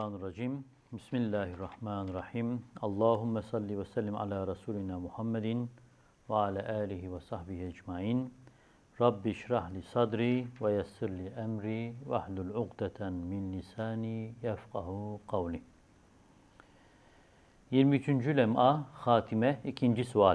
Mineşşeytanirracim. Bismillahirrahmanirrahim. Allahümme salli ve sellim ala Resulina Muhammedin ve ala alihi ve sahbihi ecmain. Rabbi şrah sadri ve yessir emri ve ahlul ugdeten min lisani yefkahu kavli. 23. lem'a hatime 2. sual.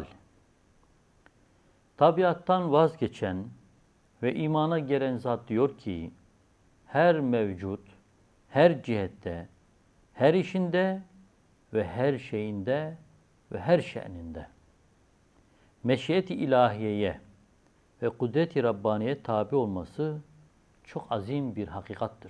Tabiattan vazgeçen ve imana gelen zat diyor ki, her mevcut, her cihette, her işinde ve her şeyinde ve her şe'ninde meşiyet-i ilahiyeye ve kudret-i Rabbaniye tabi olması çok azim bir hakikattır.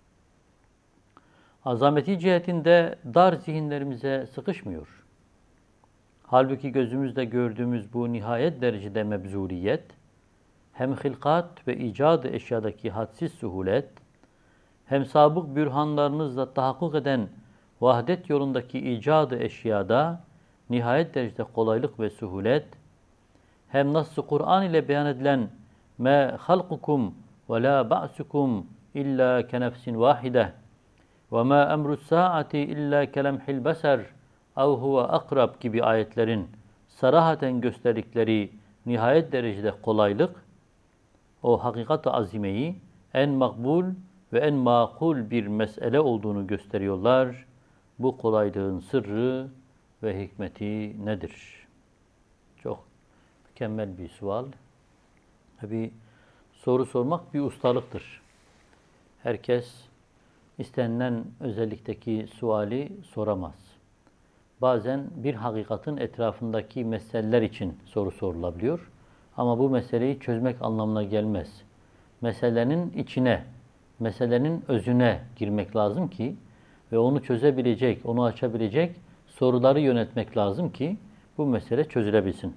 Azameti cihetinde dar zihinlerimize sıkışmıyor. Halbuki gözümüzde gördüğümüz bu nihayet derecede mebzuliyet, hem hilkat ve icadı eşyadaki hadsiz suhulet, hem sabık bürhanlarınızla tahakkuk eden vahdet yolundaki icadı eşyada nihayet derecede kolaylık ve suhulet, hem Nass-ı Kur'an ile beyan edilen مَا خَلْقُكُمْ وَلَا بَعْسُكُمْ اِلَّا كَنَفْسٍ وَاحِدَةٍ وَمَا اَمْرُ السَّاعَةِ اِلَّا كَلَمْحِ الْبَسَرِ اَوْ هُوَ اَقْرَبْ gibi ayetlerin sarahaten gösterdikleri nihayet derecede kolaylık, o hakikat-ı azimeyi en makbul ve en makul bir mesele olduğunu gösteriyorlar. Bu kolaylığın sırrı ve hikmeti nedir? Çok mükemmel bir sual. Bir soru sormak bir ustalıktır. Herkes istenilen özellikteki suali soramaz. Bazen bir hakikatin etrafındaki meseleler için soru sorulabiliyor. Ama bu meseleyi çözmek anlamına gelmez. Meselenin içine, meselenin özüne girmek lazım ki ve onu çözebilecek, onu açabilecek soruları yönetmek lazım ki bu mesele çözülebilsin.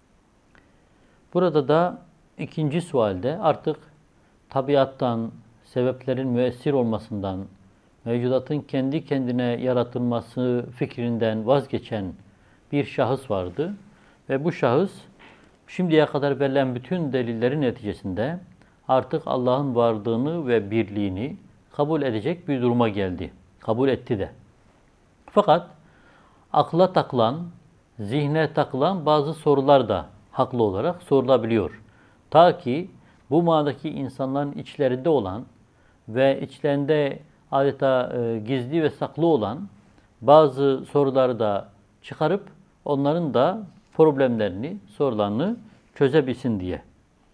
Burada da ikinci sualde artık tabiattan, sebeplerin müessir olmasından, mevcudatın kendi kendine yaratılması fikrinden vazgeçen bir şahıs vardı. Ve bu şahıs şimdiye kadar verilen bütün delillerin neticesinde artık Allah'ın varlığını ve birliğini kabul edecek bir duruma geldi. Kabul etti de. Fakat akla takılan, zihne takılan bazı sorular da haklı olarak sorulabiliyor. Ta ki bu manadaki insanların içlerinde olan ve içlerinde adeta gizli ve saklı olan bazı soruları da çıkarıp onların da problemlerini, sorularını çözebilsin diye.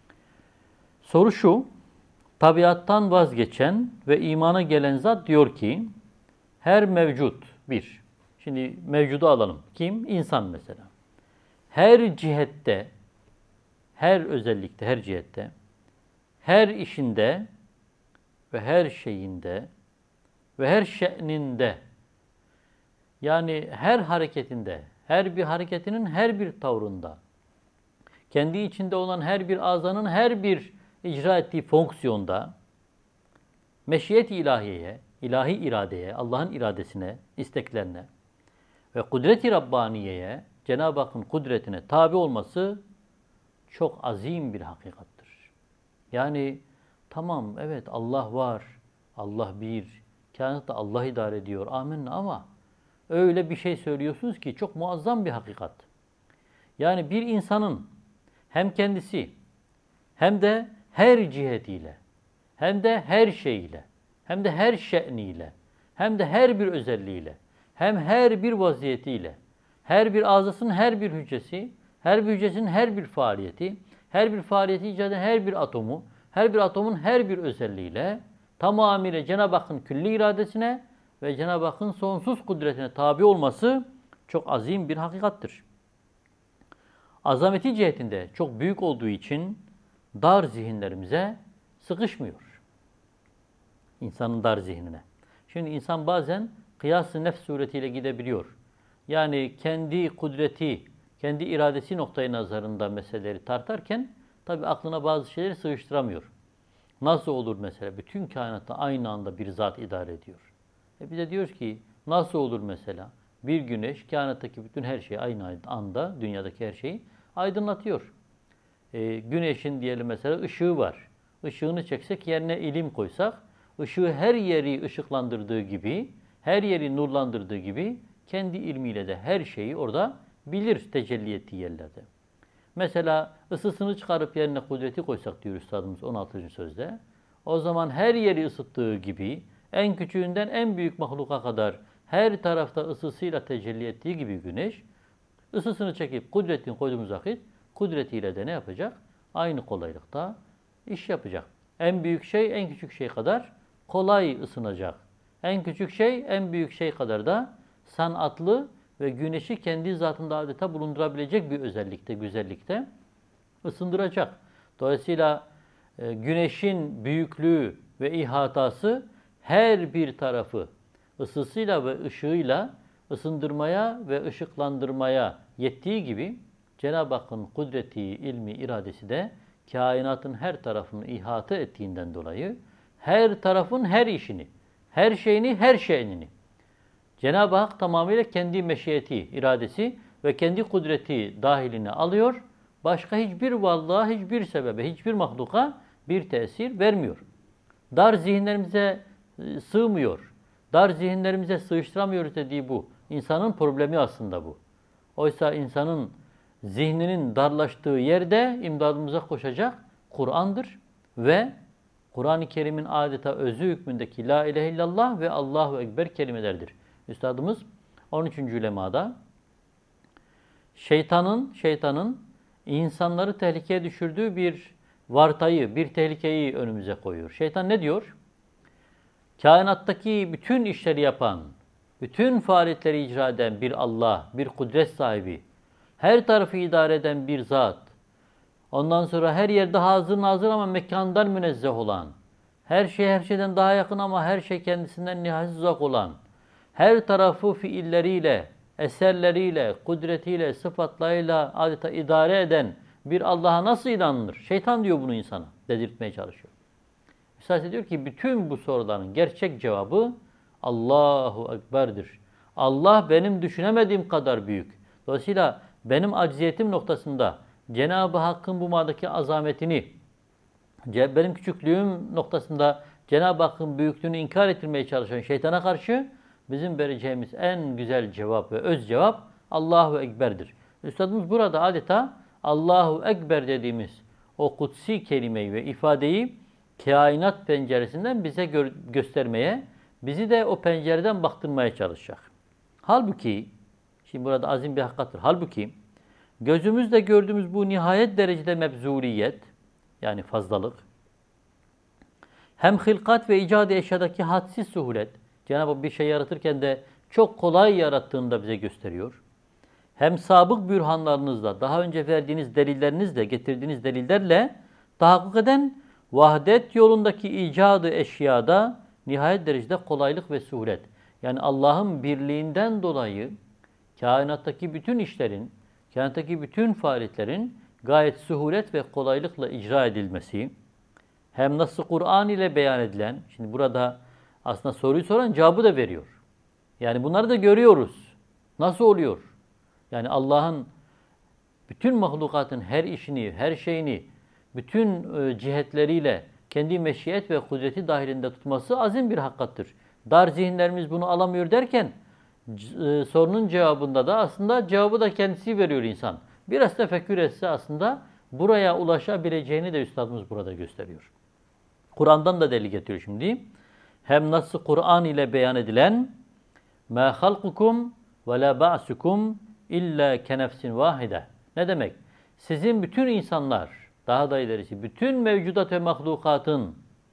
Soru şu, tabiattan vazgeçen ve imana gelen zat diyor ki, her mevcut bir. Şimdi mevcudu alalım. Kim? İnsan mesela. Her cihette, her özellikte, her cihette, her işinde ve her şeyinde ve her şe'ninde, yani her hareketinde, her bir hareketinin her bir tavrında, kendi içinde olan her bir azanın her bir icra ettiği fonksiyonda meşiyet-i ilahiyeye, ilahi iradeye, Allah'ın iradesine, isteklerine ve kudret-i Rabbaniye'ye, Cenab-ı Hakk'ın kudretine tabi olması çok azim bir hakikattır. Yani tamam, evet Allah var, Allah bir, kainatta Allah idare ediyor, amenna, ama öyle bir şey söylüyorsunuz ki çok muazzam bir hakikat. Yani bir insanın hem kendisi hem de her cihetiyle, hem de her şeyiyle, hem de her şe'niyle, hem de her bir özelliğiyle, hem her bir vaziyetiyle, her bir azasının her bir hücresi, her bir hücresinin her bir faaliyeti, her bir faaliyeti icad eden her bir atomu, her bir atomun her bir özelliğiyle tamamıyla Cenab-ı Hakk'ın külli iradesine ve Cenab-ı Hakk'ın sonsuz kudretine tabi olması çok azim bir hakikattır. Azameti cihetinde çok büyük olduğu için dar zihinlerimize sıkışmıyor. İnsanın dar zihnine. Şimdi insan bazen kıyas-ı nefs suretiyle gidebiliyor. Yani kendi kudreti, kendi iradesi noktayı nazarında meseleleri tartarken tabi aklına bazı şeyleri sığıştıramıyor. Nasıl olur mesela? Bütün kainatta aynı anda bir zat idare ediyor. Biz de diyoruz ki nasıl olur mesela? Bir güneş kainattaki bütün her şeyi aynı anda, dünyadaki her şeyi aydınlatıyor. Güneşin diyelim mesela ışığı var. Işığını çeksek yerine ilim koysak, ışığı her yeri ışıklandırdığı gibi her yeri nurlandırdığı gibi kendi ilmiyle de her şeyi orada bilir tecelli ettiği yerlerde. Mesela ısısını çıkarıp yerine kudreti koysak diyor Üstadımız 16. sözde. O zaman her yeri ısıttığı gibi en küçüğünden en büyük mahluka kadar her tarafta ısısıyla tecelli ettiği gibi güneş, ısısını çekip kudretini koyduğumuz vakit kudretiyle de ne yapacak? Aynı kolaylıkta iş yapacak. En büyük şey en küçük şey kadar kolay ısınacak. En küçük şey en büyük şey kadar da sanatlı ve güneşi kendi zatında adeta bulundurabilecek bir özellikte, güzellikte ısındıracak. Dolayısıyla güneşin büyüklüğü ve ihatası her bir tarafı ısısıyla ve ışığıyla ısındırmaya ve ışıklandırmaya yettiği gibi Cenab-ı Hakk'ın kudreti, ilmi, iradesi de kainatın her tarafını ihata ettiğinden dolayı her tarafın her işini, her şeyini, her şeyini Cenab-ı Hak tamamıyla kendi meşiyeti, iradesi ve kendi kudreti dahiline alıyor. Başka hiçbir varlığa, hiçbir sebebe, hiçbir mahluka bir tesir vermiyor. Dar zihinlerimize sığmıyor. Dar zihinlerimize sığıştıramıyoruz dediği bu. İnsanın problemi aslında bu. Oysa insanın zihninin darlaştığı yerde imdadımıza koşacak Kur'an'dır ve Kur'an-ı Kerim'in adeta özü hükmündeki La ilahe illallah ve Allahu Ekber kelimelerdir. Üstadımız 13. lemada şeytanın insanları tehlikeye düşürdüğü bir vartayı, bir tehlikeyi önümüze koyuyor. Şeytan ne diyor? Kainattaki bütün işleri yapan, bütün faaliyetleri icra eden bir Allah, bir kudret sahibi, her tarafı idare eden bir zat, ondan sonra her yerde hazır nazır ama mekandan münezzeh olan, her şey her şeyden daha yakın ama her şey kendisinden nihayetsiz uzak olan, her tarafı fiilleriyle, eserleriyle, kudretiyle, sıfatlarıyla adeta idare eden bir Allah'a nasıl inanılır? Şeytan diyor bunu insana, dedirtmeye çalışıyor. Üstad diyor ki bütün bu soruların gerçek cevabı Allahu Ekber'dir. Allah benim düşünemediğim kadar büyük. Dolayısıyla benim acziyetim noktasında Cenab-ı Hakk'ın bu manadaki azametini, benim küçüklüğüm noktasında Cenab-ı Hakk'ın büyüklüğünü inkar ettirmeye çalışan şeytana karşı bizim vereceğimiz en güzel cevap ve öz cevap Allahu Ekber'dir. Üstadımız burada adeta Allahu Ekber dediğimiz o kutsi kelimeyi ve ifadeyi kainat penceresinden bize göstermeye, bizi de o pencereden baktırmaya çalışacak. Halbuki, şimdi burada azim bir hakikattır. Halbuki gözümüzle gördüğümüz bu nihayet derecede mebzuliyet, yani fazlalık, hem hılkat ve icat-ı eşyadaki hadsiz suhulet, Cenab-ı Hak bir şey yaratırken de çok kolay yarattığını da bize gösteriyor. Hem sabık bürhanlarınızla, daha önce verdiğiniz delillerinizle, getirdiğiniz delillerle tahakkuk eden vahdet yolundaki icadı eşyada nihayet derecede kolaylık ve suhulet. Yani Allah'ın birliğinden dolayı kainattaki bütün işlerin, kainattaki bütün faaliyetlerin gayet suhulet ve kolaylıkla icra edilmesi, hem nasıl Kur'an ile beyan edilen, şimdi burada aslında soruyu soran cevabı da veriyor. Yani bunları da görüyoruz. Nasıl oluyor? Yani Allah'ın bütün mahlukatın her işini, her şeyini, bütün cihetleriyle kendi meşiyet ve kudreti dahilinde tutması azim bir hakikattır. Dar zihinlerimiz bunu alamıyor derken sorunun cevabında da aslında cevabı da kendisi veriyor insan. Biraz tefekkür etse aslında buraya ulaşabileceğini de üstadımız burada gösteriyor. Kur'an'dan da delil getiriyor şimdi. Hem nasıl Kur'an ile beyan edilen مَا خَلْقُكُمْ وَلَا بَعْسُكُمْ اِلَّا كَنَفْسٍ vahide. Ne demek? Sizin bütün insanlar, daha da ilerisi, bütün mevcudat ve mahlukatın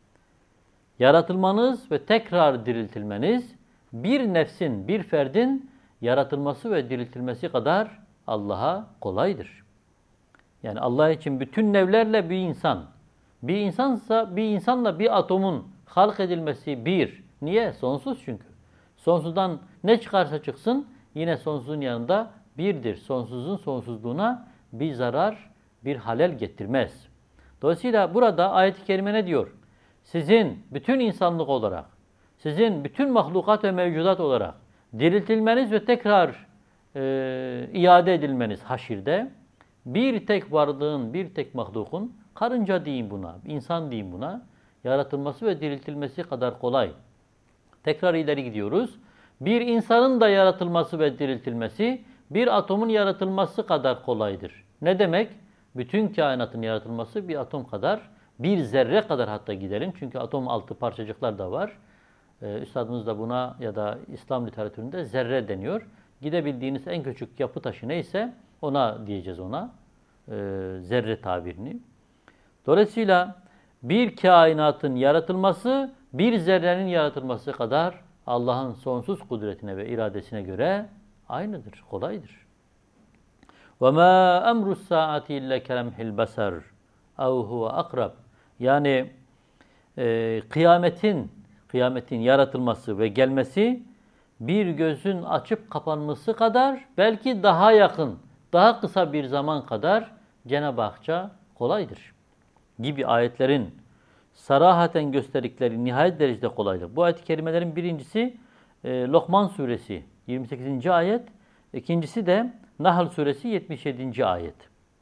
yaratılmanız ve tekrar diriltilmeniz, bir nefsin, bir ferdin yaratılması ve diriltilmesi kadar Allah'a kolaydır. Yani Allah için bütün nevlerle bir insan, bir insanla bir atomun halk edilmesi bir. Niye? Sonsuz çünkü. Sonsuzdan ne çıkarsa çıksın yine sonsuzun yanında birdir. Sonsuzun sonsuzluğuna bir zarar, bir halel getirmez. Dolayısıyla burada ayet-i kerime ne diyor? Sizin bütün insanlık olarak, sizin bütün mahlukat ve mevcudat olarak diriltilmeniz ve tekrar iade edilmeniz haşirde bir tek varlığın, bir tek mahlukun, karınca deyin buna, insan deyin buna, yaratılması ve diriltilmesi kadar kolay. Tekrar ileri gidiyoruz. Bir insanın da yaratılması ve diriltilmesi bir atomun yaratılması kadar kolaydır. Ne demek? Bütün kainatın yaratılması bir atom kadar, bir zerre kadar hatta gidelim. Çünkü atom altı parçacıklar da var. Üstadımız da buna ya da İslam literatüründe zerre deniyor. Gidebildiğiniz en küçük yapı taşı neyse ona diyeceğiz ona. Zerre tabirini. Dolayısıyla bir kainatın yaratılması bir zerrenin yaratılması kadar Allah'ın sonsuz kudretine ve iradesine göre aynıdır, kolaydır. وَمَا أَمْرُ السَّاعَةِ اِلَّا كَلَمْحِ الْبَصَرِ اَوْ هُوَ أَقْرَبُ. Yani kıyametin yaratılması ve gelmesi bir gözün açıp kapanması kadar, belki daha yakın, daha kısa bir zaman kadar Cenab-ı Hak'ça kolaydır gibi ayetlerin sarahaten gösterdikleri nihayet derecede kolaydır. Bu ayet-i kerimelerin birincisi Lokman suresi 28. ayet, ikincisi de Nahl suresi 77. ayet.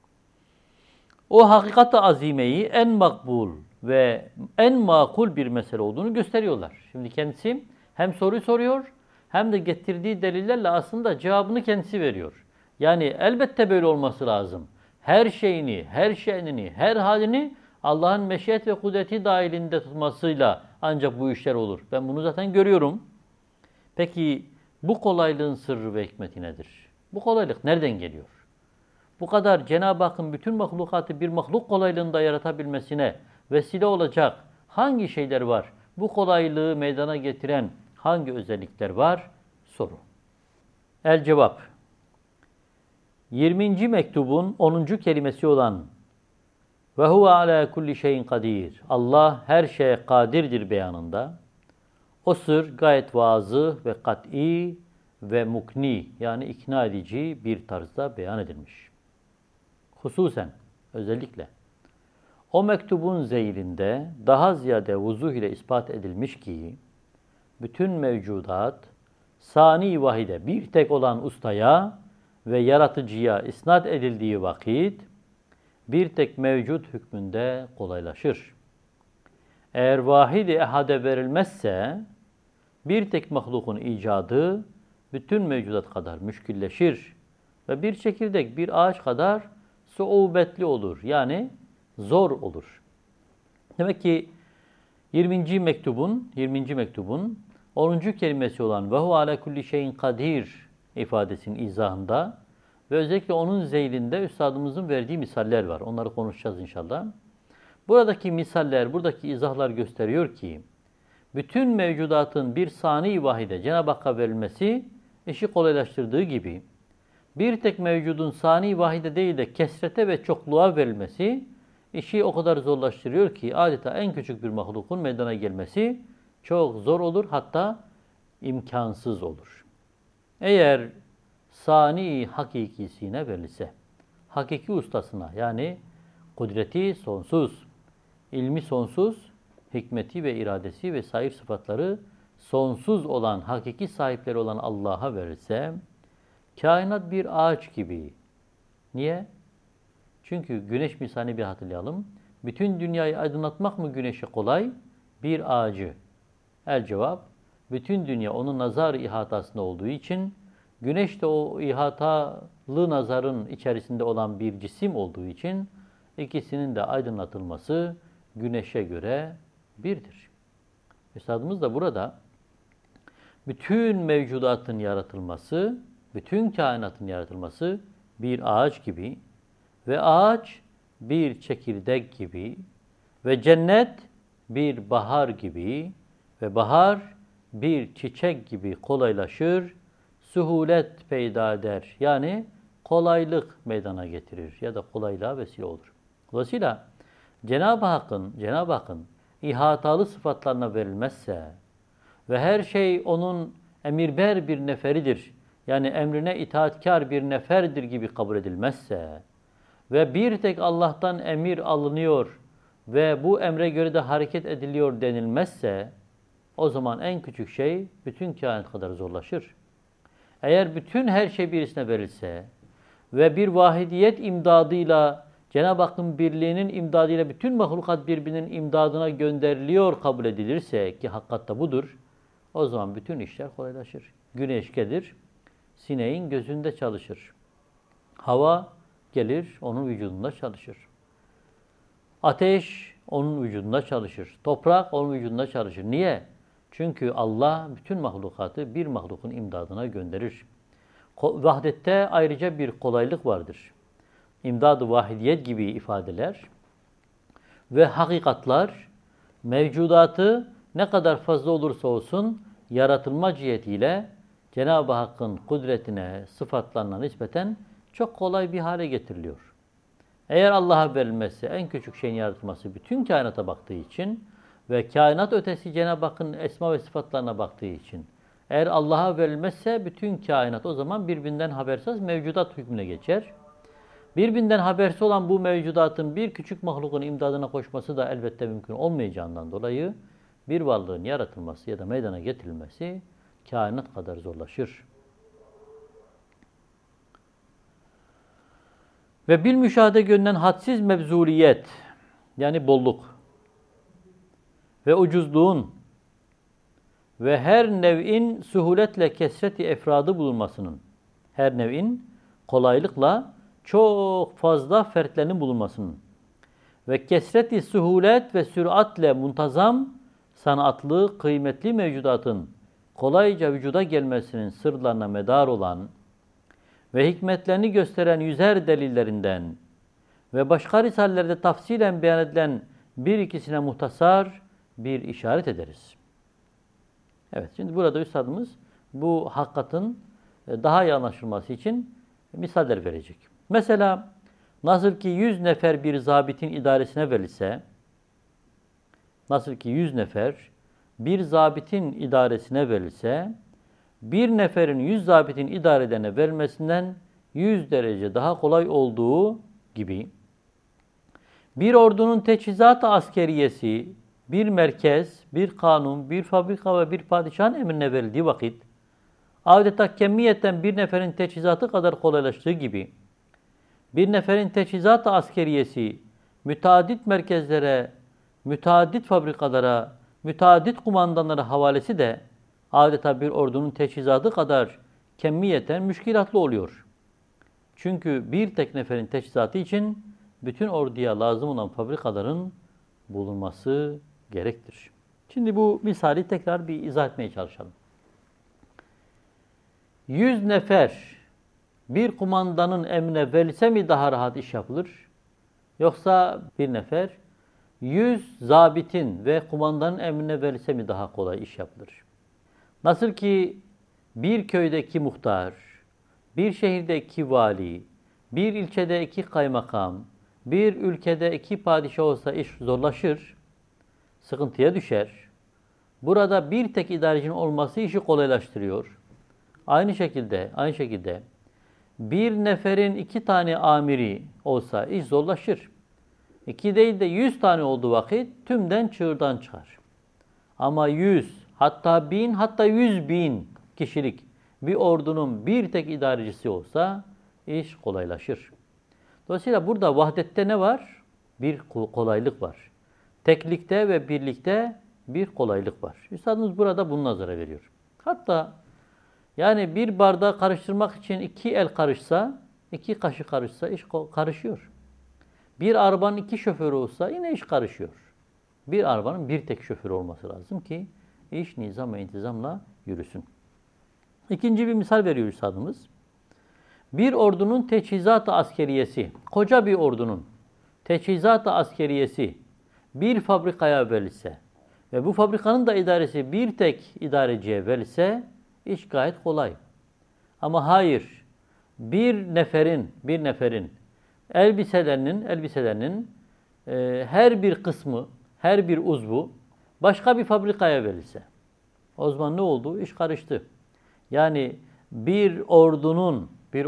O hakikat-ı azimeyi en makbul ve en makul bir mesele olduğunu gösteriyorlar. Şimdi kendisi hem soruyu soruyor hem de getirdiği delillerle aslında cevabını kendisi veriyor. Yani elbette böyle olması lazım. Her şeyini, her şe'nini, her halini Allah'ın meşiyet ve kudreti dahilinde tutmasıyla ancak bu işler olur. Ben bunu zaten görüyorum. Peki bu kolaylığın sırrı ve hikmeti nedir? Bu kolaylık nereden geliyor? Bu kadar Cenab-ı Hakk'ın bütün mahlukatı bir mahluk kolaylığında yaratabilmesine vesile olacak hangi şeyler var? Bu kolaylığı meydana getiren hangi özellikler var? Soru. El cevap. 20. mektubun 10. kelimesi olan ve huve ala kulli şeyin kadir. Allah her şeye kadirdir beyanında. O sır gayet vazıh ve kat'i ve mukni, yani ikna edici bir tarzda beyan edilmiş. Hususen, özellikle o mektubun zeylinde daha ziyade vuzuh ile ispat edilmiş ki bütün mevcudat sani vahide bir tek olan ustaya ve yaratıcıya isnat edildiği vakit bir tek mevcut hükmünde kolaylaşır. Eğer vahid-i ehade verilmezse bir tek mahlukun icadı bütün mevcudat kadar müşkilleşir ve bir çekirdek bir ağaç kadar suubetli olur. Yani zor olur. Demek ki 20. mektubun 10. kelimesi olan ve hu ala kulli şeyin kadir ifadesinin izahında ve özellikle onun zeylinde üstadımızın verdiği misaller var. Onları konuşacağız inşallah. Buradaki misaller, buradaki izahlar gösteriyor ki bütün mevcudatın bir sani vahide Cenab-ı Hakk'a verilmesi işi kolaylaştırdığı gibi bir tek mevcudun sani vahide değil de kesrete ve çokluğa verilmesi işi o kadar zorlaştırıyor ki adeta en küçük bir mahlukun meydana gelmesi çok zor olur, hatta imkansız olur. Eğer sani hakikisine verilse, hakiki ustasına, yani kudreti sonsuz, ilmi sonsuz, hikmeti ve iradesi ve sair sıfatları sonsuz olan, hakiki sahipleri olan Allah'a verirse, kainat bir ağaç gibi. Niye? Çünkü güneş misalini bir hatırlayalım. Bütün dünyayı aydınlatmak mı güneşe kolay? Bir ağacı. El cevap, bütün dünya onun nazar ihatasında olduğu için, güneş de o ihatalı nazarın içerisinde olan bir cisim olduğu için, ikisinin de aydınlatılması güneşe göre birdir. Üstadımız da burada bütün mevcudatın yaratılması, bütün kainatın yaratılması bir ağaç gibi ve ağaç bir çekirdek gibi ve cennet bir bahar gibi ve bahar bir çiçek gibi kolaylaşır, suhulet peyda eder. Yani kolaylık meydana getirir ya da kolaylığa vesile olur. Dolayısıyla Cenab-ı Hakk'ın ihatalı sıfatlarına verilmezse ve her şey onun emirber bir neferidir, yani emrine itaatkar bir neferdir gibi kabul edilmezse ve bir tek Allah'tan emir alınıyor ve bu emre göre de hareket ediliyor denilmezse, o zaman en küçük şey bütün kainat kadar zorlaşır. Eğer bütün her şey birisine verilse ve bir vahidiyet imdadıyla, Cenab-ı Hakk'ın birliğinin imdadıyla bütün mahlukat birbirinin imdadına gönderiliyor kabul edilirse, ki hakikatte budur, o zaman bütün işler kolaylaşır. Güneş gelir, sineğin gözünde çalışır. Hava gelir, onun vücudunda çalışır. Ateş onun vücudunda çalışır. Toprak onun vücudunda çalışır. Niye? Çünkü Allah bütün mahlukatı bir mahlukun imdadına gönderir. Vahdette ayrıca bir kolaylık vardır. İmdad-ı vahidiyet gibi ifadeler ve hakikatlar mevcudatı ne kadar fazla olursa olsun yaratılma cihetiyle Cenab-ı Hakk'ın kudretine, sıfatlarına nispeten çok kolay bir hale getiriliyor. Eğer Allah'a verilmezse en küçük şeyin yaratılması bütün kainata baktığı için ve kainat ötesi Cenab-ı Hakk'ın esma ve sıfatlarına baktığı için eğer Allah'a verilmezse bütün kainat o zaman birbirinden habersiz mevcudat hükmüne geçer. Birbirinden habersiz olan bu mevcudatın bir küçük mahlukun imdadına koşması da elbette mümkün olmayacağından dolayı bir varlığın yaratılması ya da meydana getirilmesi kainat kadar zorlaşır. Ve bil müşahede görünen hadsiz mevzuliyet, yani bolluk ve ucuzluğun ve her nev'in suhuletle kesreti efradı bulunmasının, her nev'in kolaylıkla çok fazla fertlerinin bulunmasının ve kesreti suhulet ve süratle muntazam, sanatlı, kıymetli mevcudatın kolayca vücuda gelmesinin sırlarına medar olan ve hikmetlerini gösteren yüzer delillerinden ve başka risalelerde tafsilen beyan edilen bir ikisine muhtasar bir işaret ederiz. Evet, şimdi burada üstadımız bu hakikatin daha iyi anlaşılması için misaller verecek. Mesela nasıl ki 100 nefer bir zabitin idaresine verilse, nasıl ki 100 nefer bir zabitin idaresine verilse, bir neferin 100 zabitin idarelerine verilmesinden 100 derece daha kolay olduğu gibi, bir ordunun teçhizat-ı askeriyesi, bir merkez, bir kanun, bir fabrika ve bir padişahın emrine verildiği vakit, adeta kemmiyetten bir neferin teçhizatı kadar kolaylaştığı gibi, bir neferin teçhizat-ı askeriyesi, müteaddit merkezlere, müteaddit fabrikalara, müteaddit kumandanlara havalesi de adeta bir ordunun teçhizatı kadar kemmiyeten müşkilatlı oluyor. Çünkü bir tek neferin teçhizatı için bütün orduya lazım olan fabrikaların bulunması gerektir. Şimdi bu misali tekrar bir izah etmeye çalışalım. 100 nefer bir kumandanın emrine verilse mi daha rahat iş yapılır? Yoksa bir nefer 100 zabitin ve kumandanın emrine verilse mi daha kolay iş yapılır? Nasıl ki bir köydeki muhtar, bir şehirdeki vali, bir ilçede 2 kaymakam, bir ülkede 2 padişah olsa iş zorlaşır, sıkıntıya düşer. Burada bir tek idarecinin olması işi kolaylaştırıyor. Aynı şekilde bir neferin 2 tane amiri olsa iş zorlaşır. 2 değil de 100 tane olduğu vakit tümden çığırdan çıkar. Ama 100, hatta 1000, hatta 100.000 kişilik bir ordunun bir tek idarecisi olsa iş kolaylaşır. Dolayısıyla burada vahdette ne var? Bir kolaylık var. Teklikte ve birlikte bir kolaylık var. Üstadımız burada bunu nazara veriyor. Hatta yani bir bardağı karıştırmak için 2 el karışsa, 2 kaşık karışsa iş karışıyor. Bir arabanın 2 şoförü olsa yine iş karışıyor. Bir arabanın bir tek şoförü olması lazım ki iş nizam ve intizamla yürüsün. İkinci bir misal veriyor üstadımız. Bir ordunun teçhizat-ı askeriyesi, koca bir ordunun teçhizat-ı askeriyesi bir fabrikaya verilse ve bu fabrikanın da idaresi bir tek idareciye verilse iş gayet kolay. Ama hayır, bir neferin elbiselerinin her bir kısmı, her bir uzvu başka bir fabrikaya verilse. O zaman ne oldu? İş karıştı. Yani bir ordunun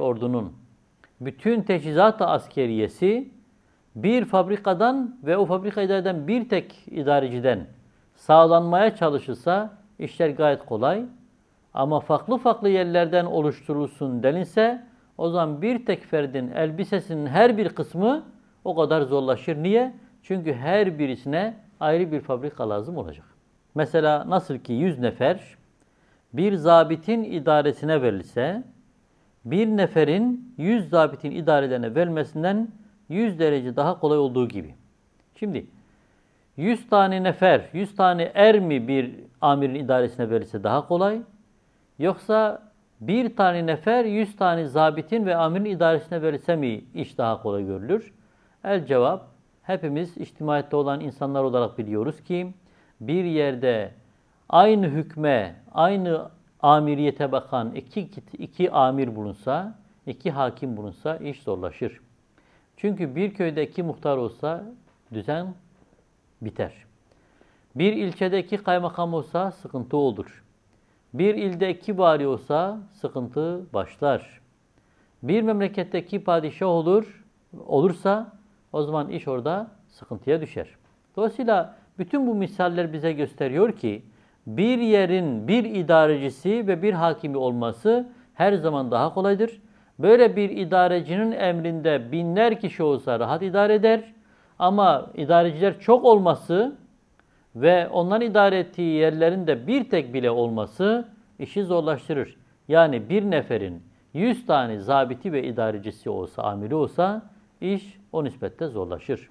bütün teçhizat-ı askeriyesi bir fabrikadan ve o fabrika idare eden bir tek idareciden sağlanmaya çalışılsa işler gayet kolay. Ama farklı yerlerden oluşturulsun denilse o zaman bir tek ferdin elbisesinin her bir kısmı o kadar zorlaşır. Niye? Çünkü her birisine ayrı bir fabrika lazım olacak. Mesela nasıl ki 100 nefer bir zabitin idaresine verilse, bir neferin 100 zabitin idarelerine verilmesinden 100 derece daha kolay olduğu gibi. Şimdi 100 tane nefer, 100 tane er mi bir amirin idaresine verilse daha kolay? Yoksa bir tane nefer, 100 tane zabitin ve amirin idaresine verilse mi iş daha kolay görülür? El cevap, hepimiz içtimaiyette olan insanlar olarak biliyoruz ki bir yerde aynı hükme, aynı amiriyete bakan iki amir bulunsa, iki hakim bulunsa iş zorlaşır. Çünkü bir köyde iki muhtar olsa düzen biter. Bir ilçede iki kaymakam olsa sıkıntı olur. Bir ilde iki vali olsa sıkıntı başlar. Bir memleketteki padişah olursa o zaman iş orada sıkıntıya düşer. Dolayısıyla bütün bu misaller bize gösteriyor ki bir yerin bir idarecisi ve bir hakimi olması her zaman daha kolaydır. Böyle bir idarecinin emrinde binler kişi olsa rahat idare eder. Ama idareciler çok olması ve onların idare ettiği yerlerin de bir tek bile olması işi zorlaştırır. Yani bir neferin 100 tane zabiti ve idarecisi olsa, amiri olsa iş o nispette zorlaşır.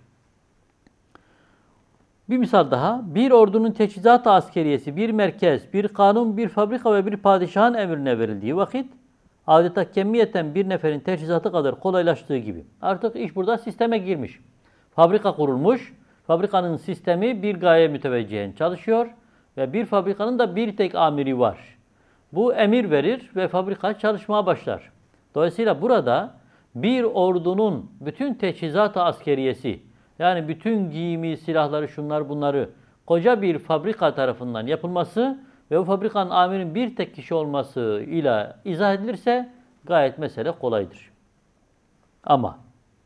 Bir misal daha. Bir ordunun teçhizat-ı askeriyesi, bir merkez, bir kanun, bir fabrika ve bir padişahın emrine verildiği vakit adeta kemmiyeten bir neferin teçhizatı kadar kolaylaştığı gibi. Artık iş burada sisteme girmiş. Fabrika kurulmuş. Fabrikanın sistemi bir gaye müteveccihen çalışıyor ve bir fabrikanın da bir tek amiri var. Bu emir verir ve fabrika çalışmaya başlar. Dolayısıyla burada bir ordunun bütün teçhizat-ı askeriyesi, yani bütün giyimi, silahları, şunlar bunları koca bir fabrika tarafından yapılması ve bu fabrikanın amirin bir tek kişi olması ile izah edilirse gayet mesele kolaydır. Ama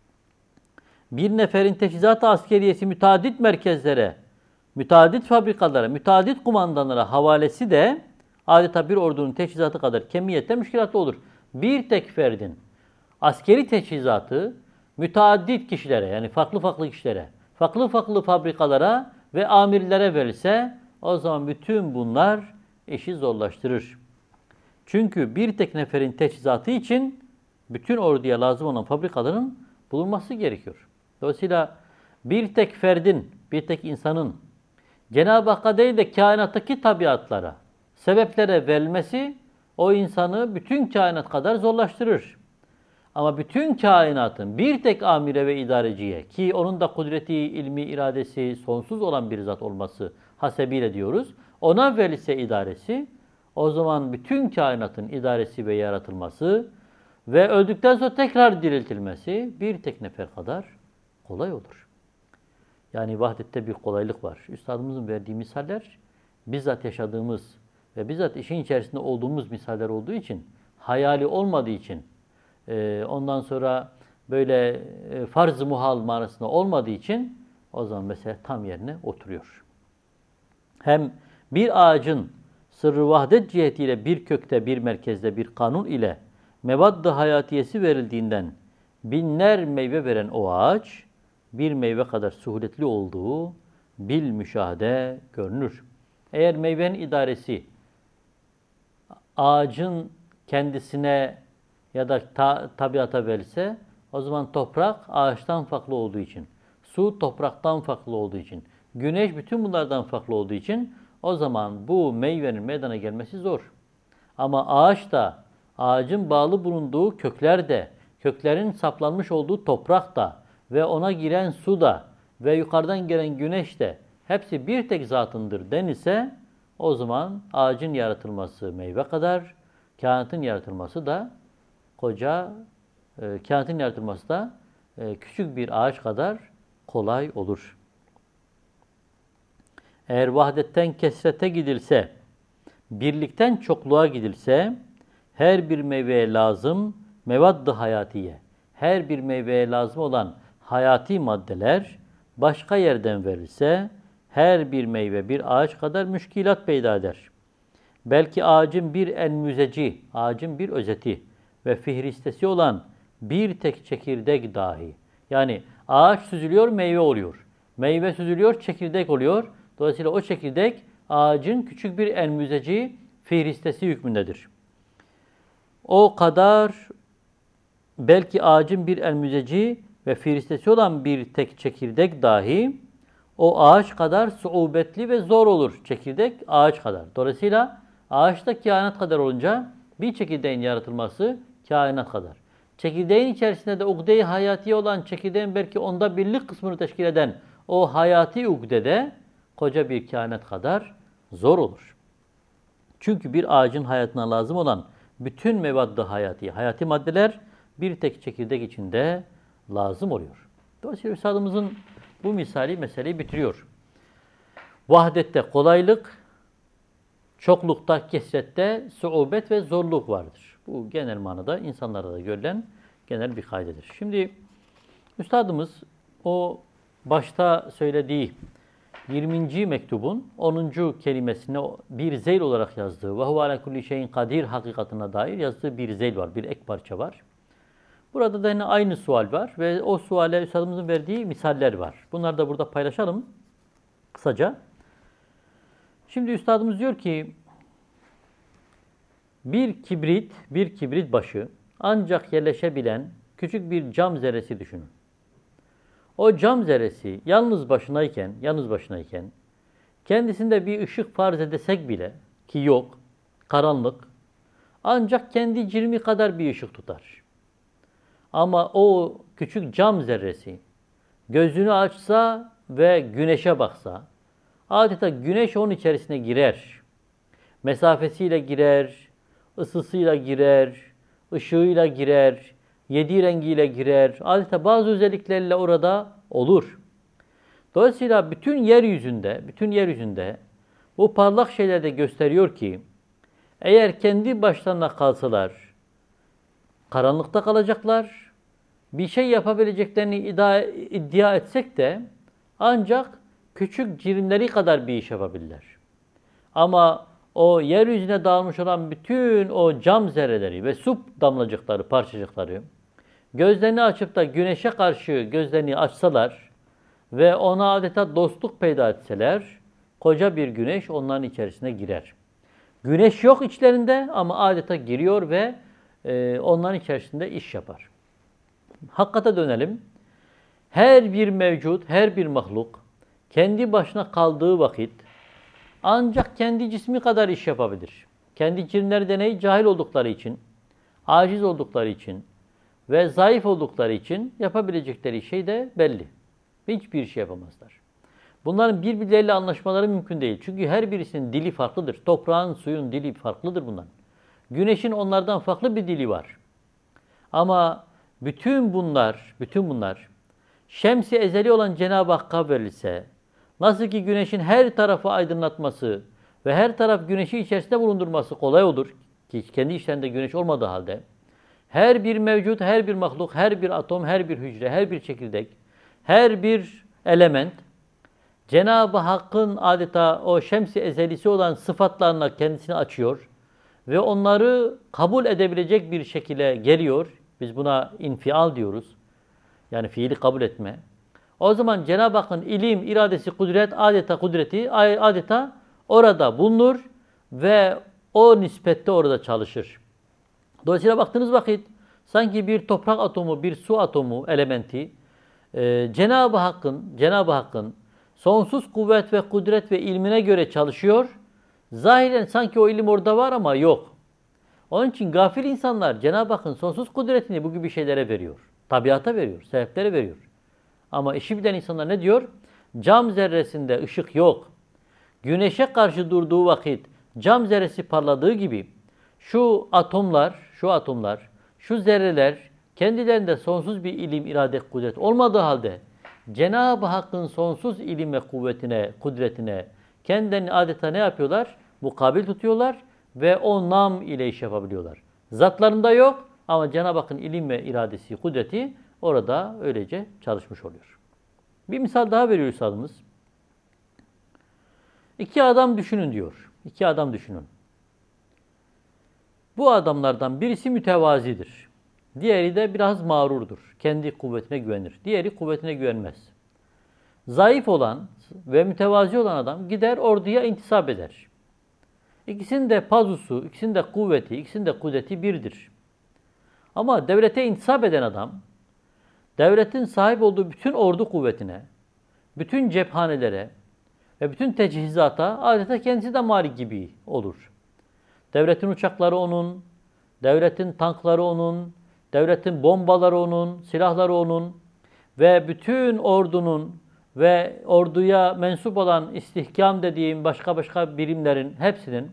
bir neferin teçhizat-ı askeriyesi müteaddit merkezlere, müteaddit fabrikalara, müteaddit kumandanlara havalesi de adeta bir ordunun teçhizatı kadar kemiyette müşkilatlı olur. Bir tek ferdin askeri teçhizatı müteaddit kişilere, yani farklı farklı kişilere, farklı farklı fabrikalara ve amirlere verilse o zaman bütün bunlar işi zorlaştırır. Çünkü bir tek neferin teçhizatı için bütün orduya lazım olan fabrikaların bulunması gerekiyor. Dolayısıyla bir tek ferdin, bir tek insanın Cenab-ı Hakk'a değil de kainattaki tabiatlara, sebeplere verilmesi o insanı bütün kainat kadar zorlaştırır. Ama bütün kainatın bir tek amire ve idareciye, ki onun da kudreti, ilmi, iradesi sonsuz olan bir zat olması hasebiyle diyoruz, ona verilse idaresi, o zaman bütün kainatın idaresi ve yaratılması ve öldükten sonra tekrar diriltilmesi bir tek nefer kadar kolay olur. Yani vahdette bir kolaylık var. Üstadımızın verdiği misaller bizzat yaşadığımız ve bizzat işin içerisinde olduğumuz misaller olduğu için, hayali olmadığı için, ondan sonra böyle farz-ı muhal manasında olmadığı için o zaman mesela tam yerine oturuyor. Hem bir ağacın sırrı vahdet cihetiyle bir kökte, bir merkezde, bir kanun ile mevadd-ı hayatiyesi verildiğinden binler meyve veren o ağaç bir meyve kadar suhuletli olduğu bil müşahede görünür. Eğer meyvenin idaresi ağacın kendisine ya da tabiata verilse o zaman toprak ağaçtan farklı olduğu için, su topraktan farklı olduğu için, güneş bütün bunlardan farklı olduğu için o zaman bu meyvenin meydana gelmesi zor. Ama ağaç da, ağacın bağlı bulunduğu kökler de, köklerin saplanmış olduğu toprak da ve ona giren su da ve yukarıdan gelen güneş de hepsi bir tek zatındır denilse o zaman ağacın yaratılması meyve kadar, kainatın yaratılması da küçük bir ağaç kadar kolay olur. Eğer vahdetten kesrete gidilse, birlikten çokluğa gidilse, her bir meyveye lazım mevadd-ı hayatiye, her bir meyveye lazım olan hayati maddeler başka yerden verilse, her bir meyve bir ağaç kadar müşkilat peyda eder. Belki ağacın bir enmüzeci, ağacın bir özeti ve fihristesi olan bir tek çekirdek dahi. Yani ağaç süzülüyor, meyve oluyor. Meyve süzülüyor, çekirdek oluyor. Dolayısıyla o çekirdek ağacın küçük bir enmüzeci, fihristesi hükmündedir. O kadar belki ağacın bir elmüzeci ve fihristesi olan bir tek çekirdek dahi o ağaç kadar suubetli ve zor olur. Çekirdek ağaç kadar. Dolayısıyla ağaç da kainat kadar olunca bir çekirdeğin yaratılması kainat kadar. Çekirdeğin içerisinde de ukde-i hayati olan çekirdeğin belki onda birlik kısmını teşkil eden o hayati ukdede koca bir kainat kadar zor olur. Çünkü bir ağacın hayatına lazım olan bütün mevaddı hayati maddeler bir tek çekirdek içinde lazım oluyor. Dolayısıyla Üstadımızın bu misali meseleyi bitiriyor. Vahdette kolaylık, çoklukta, kesrette suubet ve zorluk vardır. Bu genel manada insanlarda da görülen genel bir kaidedir. Şimdi Üstadımız o başta söylediği 20. mektubun 10. kelimesine bir zeyl olarak yazdığı ve huve ala kulli şeyin kadir hakikatına dair yazdığı bir zeyl var, bir ek parça var. Burada da yine aynı sual var ve o suale Üstadımızın verdiği misaller var. Bunları da burada paylaşalım kısaca. Şimdi Üstadımız diyor ki bir kibrit başı ancak yerleşebilen küçük bir cam zerresi düşünün. O cam zerresi yalnız başınayken kendisinde bir ışık farz edesek bile ki yok, karanlık, ancak kendi cirmi kadar bir ışık tutar. Ama o küçük cam zerresi gözünü açsa ve güneşe baksa, adeta güneş onun içerisine girer. Mesafesiyle girer, ısısıyla girer, ışığıyla girer, yedi rengiyle girer. Adeta bazı özellikleriyle orada olur. Dolayısıyla bütün yeryüzünde bu parlak şeyler de gösteriyor ki eğer kendi başlarına kalsalar karanlıkta kalacaklar. Bir şey yapabileceklerini iddia etsek de ancak küçük cirimleri kadar bir iş yapabilirler. Ama o yeryüzüne dağılmış olan bütün o cam zerreleri ve su damlacıkları, parçacıkları gözlerini açıp da güneşe karşı gözlerini açsalar ve ona adeta dostluk peyda etseler koca bir güneş onların içerisine girer. Güneş yok içlerinde ama adeta giriyor ve onların içerisinde iş yapar. Hakikate dönelim. Her bir mevcut, her bir mahluk kendi başına kaldığı vakit ancak kendi cismi kadar iş yapabilir. Kendi cirimleri deneyi cahil oldukları için, aciz oldukları için ve zayıf oldukları için yapabilecekleri şey de belli. Hiçbir şey yapamazlar. Bunların birbirleriyle anlaşmaları mümkün değil. Çünkü her birisinin dili farklıdır. Toprağın, suyun dili farklıdır bunların. Güneşin onlardan farklı bir dili var. Ama bütün bunlar şems-i ezeli olan Cenab-ı Hakk'a verilse, nasıl ki güneşin her tarafı aydınlatması ve her taraf güneşi içerisinde bulundurması kolay olur ki kendi içlerinde güneş olmadığı halde, her bir mevcut, her bir mahluk, her bir atom, her bir hücre, her bir çekirdek, her bir element, Cenab-ı Hakk'ın adeta o şems-i ezelisi olan sıfatlarına kendisini açıyor ve onları kabul edebilecek bir şekilde geliyor. Biz buna infial diyoruz. Yani fiili kabul etme. O zaman Cenab-ı Hakk'ın ilim, iradesi, kudreti adeta orada bulunur ve o nispette orada çalışır. Dolayısıyla baktığınız vakit sanki bir toprak atomu, bir su atomu elementi Cenab-ı Hakk'ın sonsuz kuvvet ve kudret ve ilmine göre çalışıyor. Zahiren sanki o ilim orada var ama yok. Onun için gafil insanlar Cenab-ı Hakk'ın sonsuz kudretini bu gibi şeylere veriyor. Tabiata veriyor, sebeplere veriyor. Ama işi bilen insanlar ne diyor? Cam zerresinde ışık yok. Güneşe karşı durduğu vakit cam zerresi parladığı gibi şu atomlar, şu zerreler kendilerinde sonsuz bir ilim, irade, kudret olmadığı halde Cenab-ı Hakk'ın sonsuz ilim ve kudretine kendilerini adeta ne yapıyorlar? Mukabil tutuyorlar ve o nam ile iş yapabiliyorlar. Zatlarında yok ama Cenab-ı Hakk'ın ilim ve iradesi, kudreti orada öylece çalışmış oluyor. Bir misal daha veriyor Üstadımız. İki adam düşünün diyor. İki adam düşünün. Bu adamlardan birisi mütevazidir. Diğeri de biraz mağrurdur. Kendi kuvvetine güvenir. Diğeri kuvvetine güvenmez. Zayıf olan ve mütevazi olan adam gider orduya intisap eder. İkisinin de pazusu, ikisinin de kuvveti, ikisinin de kudreti birdir. Ama devlete intisap eden adam, devletin sahip olduğu bütün ordu kuvvetine, bütün cephanelere ve bütün teçhizata adeta kendisi de malik gibi olur. Devletin uçakları onun, devletin tankları onun, devletin bombaları onun, silahları onun ve bütün ordunun ve orduya mensup olan istihkam dediğim başka birimlerin hepsinin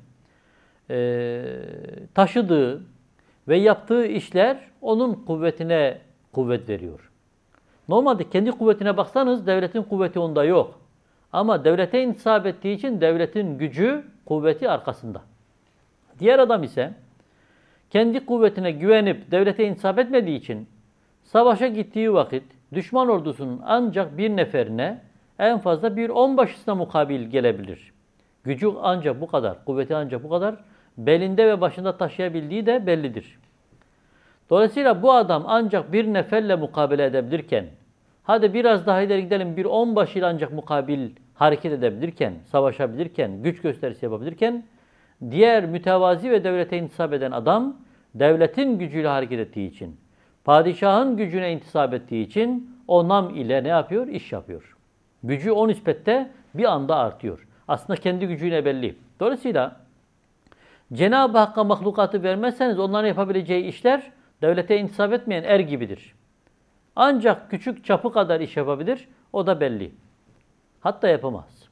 taşıdığı ve yaptığı işler onun kuvvetine kuvvet veriyor. Normalde kendi kuvvetine baksanız devletin kuvveti onda yok. Ama devlete intisap ettiği için devletin gücü, kuvveti arkasında. Diğer adam ise kendi kuvvetine güvenip devlete intisap etmediği için savaşa gittiği vakit düşman ordusunun ancak bir neferine en fazla bir onbaşısına mukabil gelebilir. Gücü ancak bu kadar, kuvveti ancak bu kadar, belinde ve başında taşıyabildiği de bellidir. Dolayısıyla bu adam ancak bir neferle mukabele edebilirken, hadi biraz daha ileri gidelim bir onbaşıyla ancak mukabil hareket edebilirken, savaşabilirken, güç gösterisi yapabilirken, diğer mütevazi ve devlete intisap eden adam, devletin gücüyle hareket ettiği için, padişahın gücüne intisap ettiği için o nam ile ne yapıyor? İş yapıyor. Gücü o nispette bir anda artıyor. Aslında kendi gücüyle belli. Dolayısıyla Cenab-ı Hakk'a mahlukatı vermezseniz onların yapabileceği işler devlete intisap etmeyen er gibidir. Ancak küçük çapı kadar iş yapabilir, o da belli. Hatta yapamaz.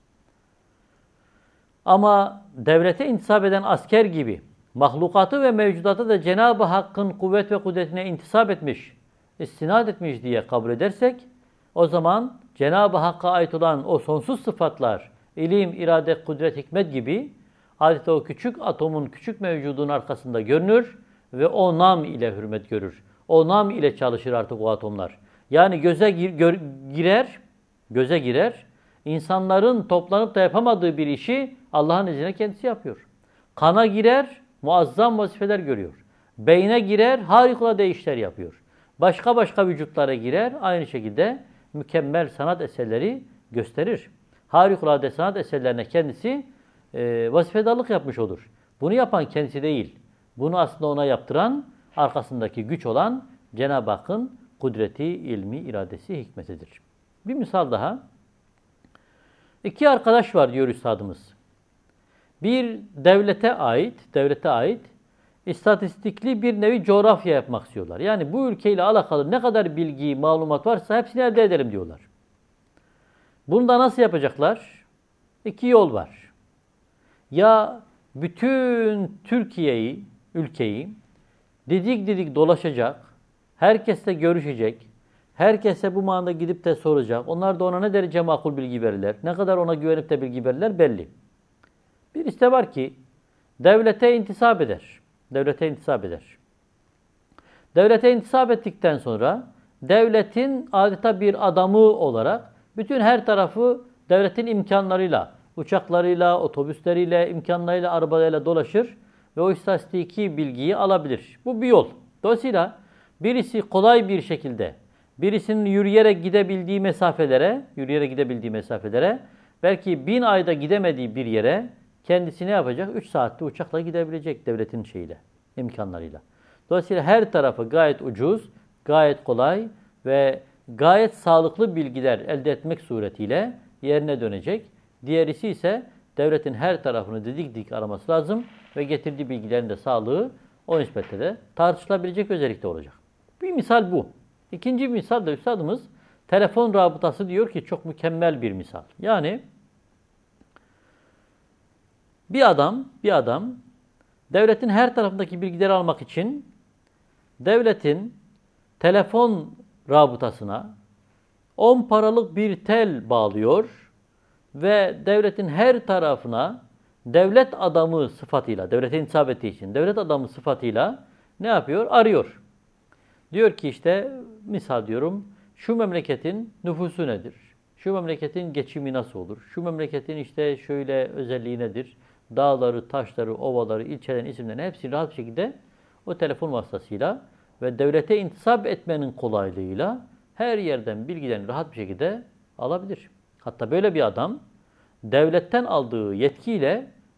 Ama devlete intisap eden asker gibi mahlukatı ve mevcudatı da Cenab-ı Hakk'ın kuvvet ve kudretine intisap etmiş, istinad etmiş diye kabul edersek, o zaman Cenab-ı Hakk'a ait olan o sonsuz sıfatlar, ilim, irade, kudret, hikmet gibi adeta o küçük atomun, küçük mevcudun arkasında görünür ve o nam ile hürmet görür. O nam ile çalışır artık o atomlar. Yani göze girer, insanların toplanıp da yapamadığı bir işi Allah'ın izniyle kendisi yapıyor. Kana girer, muazzam vazifeler görüyor. Beyne girer, harikulade işler yapıyor. Başka vücutlara girer, aynı şekilde mükemmel sanat eserleri gösterir. Harikulade sanat eserlerine kendisi vazifedarlık yapmış olur. Bunu yapan kendisi değil. Bunu aslında ona yaptıran, arkasındaki güç olan Cenab-ı Hakk'ın kudreti, ilmi, iradesi, hikmetidir. Bir misal daha. İki arkadaş var diyor üstadımız. Bir devlete ait istatistikli bir nevi coğrafya yapmak istiyorlar. Yani bu ülkeyle alakalı ne kadar bilgi, malumat varsa hepsini elde edelim diyorlar. Bunu da nasıl yapacaklar? İki yol var. Ya bütün Türkiye'yi, ülkeyi didik dolaşacak, herkesle görüşecek, herkese bu manada gidip de soracak. Onlar da ona ne derece makul bilgi verirler, ne kadar ona güvenip de bilgi verirler belli. Birisi de var ki devlete intisap eder. Devlete intisap ettikten sonra devletin adeta bir adamı olarak bütün her tarafı devletin imkanlarıyla, uçaklarıyla, otobüsleriyle, imkanlarıyla, arabalarıyla dolaşır ve o istatistiki bilgiyi alabilir. Bu bir yol. Dolayısıyla birisi kolay bir şekilde, birisinin yürüyerek gidebildiği mesafelere, belki 1000 ayda gidemediği bir yere kendisi ne yapacak? 3 saatte uçakla gidebilecek devletin imkanlarıyla. Dolayısıyla her tarafı gayet ucuz, gayet kolay ve gayet sağlıklı bilgiler elde etmek suretiyle yerine dönecek. Diğerisi ise devletin her tarafını didik araması lazım ve getirdiği bilgilerin de sağlığı o nispette de tartışılabilecek özellikte olacak. Bir misal bu. İkinci bir misal da üstadımız telefon rabıtası diyor ki çok mükemmel bir misal. Yani bir adam devletin her tarafındaki bilgileri almak için devletin telefon rabıtasına 10 paralık bir tel bağlıyor ve devletin her tarafına devlet adamı sıfatıyla, devlete intisap ettiği için devlet adamı sıfatıyla ne yapıyor? Arıyor. Diyor ki işte misal diyorum şu memleketin nüfusu nedir? Şu memleketin geçimi nasıl olur? Şu memleketin işte şöyle özelliği nedir? Dağları, taşları, ovaları, ilçelerin isimlerini hepsini rahat bir şekilde o telefon vasıtasıyla ve devlete intisap etmenin kolaylığıyla her yerden bilgilerini rahat bir şekilde alabilir. Hatta böyle bir adam devletten aldığı yetkiyle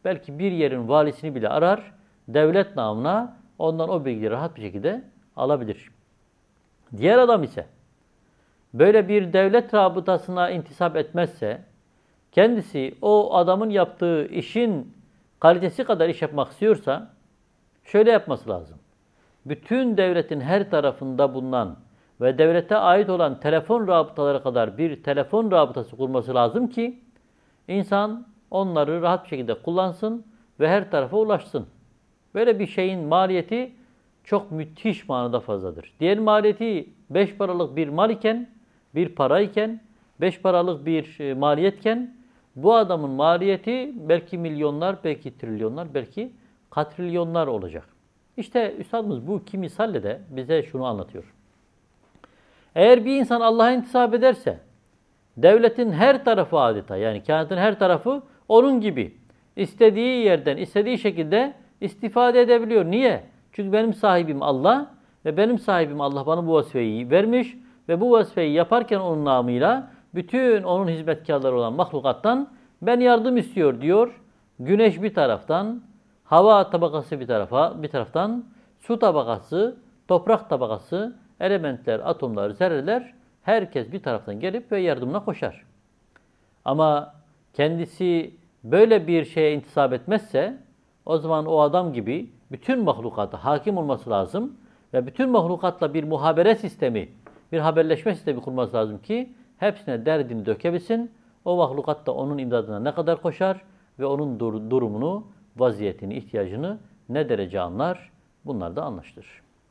belki bir yerin valisini bile arar, devlet namına ondan o bilgiyi rahat bir şekilde alabilir. Diğer adam ise böyle bir devlet rabıtasına intisap etmezse, kendisi o adamın yaptığı işin kalitesi kadar iş yapmak istiyorsa şöyle yapması lazım. Bütün devletin her tarafında bulunan ve devlete ait olan telefon rabıtaları kadar bir telefon rabıtası kurması lazım ki insan onları rahat bir şekilde kullansın ve her tarafa ulaşsın. Böyle bir şeyin maliyeti çok müthiş manada fazladır. Diğer maliyeti 5 paralık bir mal iken, bir para iken, 5 paralık bir maliyetken bu adamın maliyeti belki milyonlar, belki trilyonlar, belki katrilyonlar olacak. İşte Üstadımız bu iki misalle de bize şunu anlatıyor. Eğer bir insan Allah'a intisap ederse, devletin her tarafı adeta, yani kainatın her tarafı onun gibi istediği yerden, istediği şekilde istifade edebiliyor. Niye? Çünkü benim sahibim Allah ve benim sahibim Allah bana bu vazifeyi vermiş ve bu vazifeyi yaparken onun namıyla bütün onun hizmetkarları olan mahlukattan ben yardım istiyor diyor. Güneş bir taraftan, hava tabakası bir taraftan, su tabakası, toprak tabakası, elementler, atomlar, zerreler herkes bir taraftan gelip ve yardımına koşar. Ama kendisi böyle bir şeye intisap etmezse o zaman o adam gibi bütün mahlukata hakim olması lazım ve bütün mahlukatla bir muhabere sistemi, bir haberleşme sistemi kurması lazım ki hepsine derdini dökebilsin. O mahlukat da onun imdadına ne kadar koşar ve onun durumunu, vaziyetini, ihtiyacını ne derece anlar, bunlar da anlaşılır.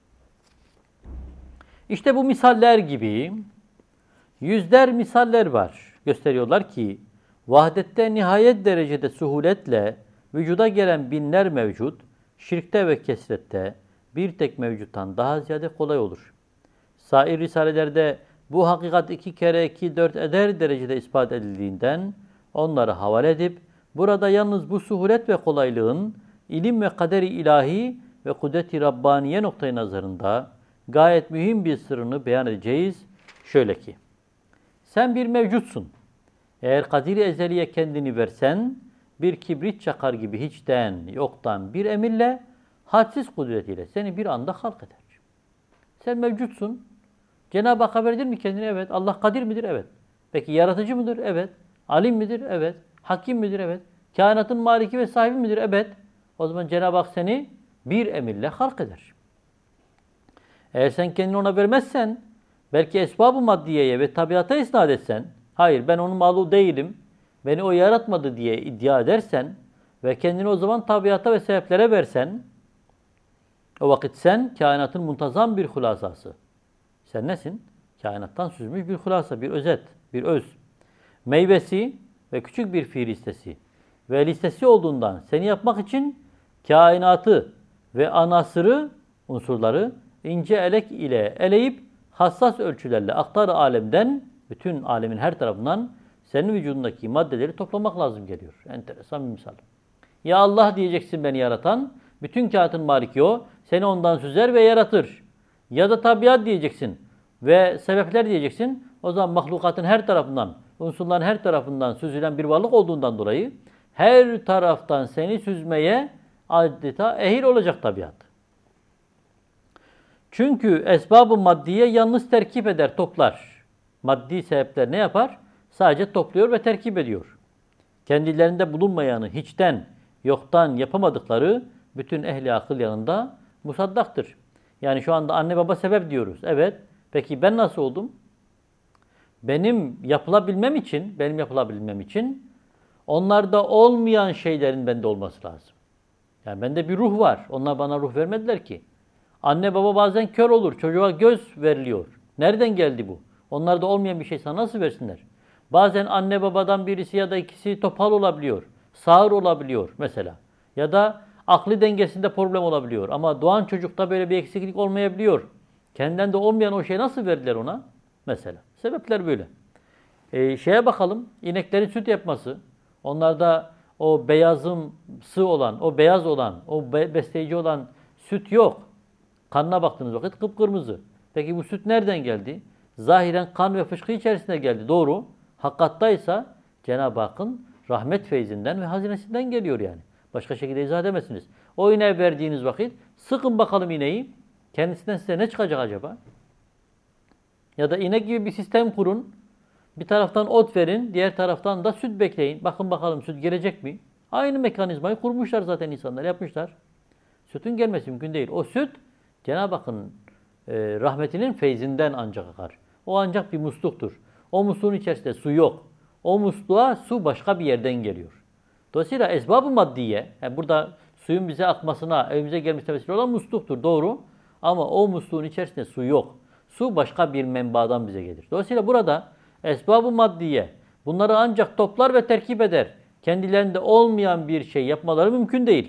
İşte bu misaller gibi yüzler misaller var. Gösteriyorlar ki vahdette nihayet derecede suhuletle vücuda gelen binler mevcut, şirkte ve kesrette bir tek mevcuttan daha ziyade kolay olur. Sair risalelerde bu hakikat 2 kere 2 4 eder derecede ispat edildiğinden onları havale edip burada yalnız bu suhulet ve kolaylığın ilim ve kaderi ilahi ve kudret-i Rabbaniye noktayı nazarında gayet mühim bir sırrını beyan edeceğiz. Şöyle ki, sen bir mevcutsun. Eğer kadir-i ezeliye kendini versen, bir kibrit çakar gibi hiçten, yoktan bir emirle, hadsiz kudretiyle seni bir anda halk eder. Sen mevcutsun. Cenab-ı Hak haber verir mi kendine? Evet. Allah kadir midir? Evet. Peki yaratıcı mıdır? Evet. Alim midir? Evet. Hakim midir? Evet. Kainatın maliki ve sahibi midir? Evet. O zaman Cenab-ı Hak seni bir emirle halk eder. Eğer sen kendini ona vermezsen, belki esbab-ı maddiyeye ve tabiata isnat etsen, hayır ben onun malı değilim, beni o yaratmadı diye iddia edersen ve kendini o zaman tabiata ve sebeplere versen, o vakit sen kainatın muntazam bir hulasası. Sen nesin? Kainattan süzülmüş bir hulasa, bir özet, bir öz. Meyvesi ve küçük bir fiil listesi ve listesi olduğundan seni yapmak için kainatı ve anasırı, unsurları ince elek ile eleyip hassas ölçülerle aktar alemden, bütün alemin her tarafından senin vücudundaki maddeleri toplamak lazım geliyor. Enteresan bir misal. Ya Allah diyeceksin beni yaratan, bütün kainatın maliki o, seni ondan süzer ve yaratır. Ya da tabiat diyeceksin ve sebepler diyeceksin. O zaman mahlukatın her tarafından, unsurların her tarafından süzülen bir varlık olduğundan dolayı her taraftan seni süzmeye adeta ehil olacak tabiat. Çünkü esbab-ı maddiye yalnız terkip eder, toplar. Maddi sebepler ne yapar? Sadece topluyor ve terkip ediyor. Kendilerinde bulunmayanı hiçten, yoktan yapamadıkları bütün ehli akıl yanında musaddaktır. Yani şu anda anne baba sebep diyoruz. Evet. Peki ben nasıl oldum? Benim yapılabilmem için onlarda olmayan şeylerin bende olması lazım. Yani bende bir ruh var. Onlar bana ruh vermediler ki. Anne baba bazen kör olur. Çocuğa göz veriliyor. Nereden geldi bu? Onlarda olmayan bir şey sana nasıl versinler? Bazen anne babadan birisi ya da ikisi topal olabiliyor. Sağır olabiliyor mesela. Ya da akli dengesinde problem olabiliyor. Ama doğan çocukta böyle bir eksiklik olmayabiliyor. Kendinden de olmayan o şey nasıl verdiler ona? Mesela. Sebepler böyle. Şeye bakalım. İneklerin süt yapması. Onlarda o beyazımsı olan, o beyaz olan, o besleyici olan süt yok. Kanına baktığınız vakit kıpkırmızı. Peki bu süt nereden geldi? Zahiren kan ve fışkı içerisinde geldi. Doğru. Hakikattaysa Cenab-ı Hakk'ın rahmet feyzinden ve hazinesinden geliyor yani. Başka şekilde izah edemezsiniz. O ineği verdiğiniz vakit sıkın bakalım ineği. Kendisinden size ne çıkacak acaba? Ya da inek gibi bir sistem kurun. Bir taraftan ot verin, diğer taraftan da süt bekleyin. Bakın bakalım süt gelecek mi? Aynı mekanizmayı kurmuşlar zaten insanlar, yapmışlar. Sütün gelmesi mümkün değil. O süt Cenab-ı Hakk'ın rahmetinin feyzinden ancak akar. O ancak bir musluktur. O musluğun içerisinde su yok. O musluğa su başka bir yerden geliyor. Dolayısıyla esbab-ı maddiye, yani burada suyun bize akmasına, evimize gelmesine vesile olan musluktur, doğru. Ama o musluğun içerisinde su yok. Su başka bir menbadan bize gelir. Dolayısıyla burada esbab-ı maddiye, bunları ancak toplar ve terkip eder. Kendilerinde olmayan bir şey yapmaları mümkün değil.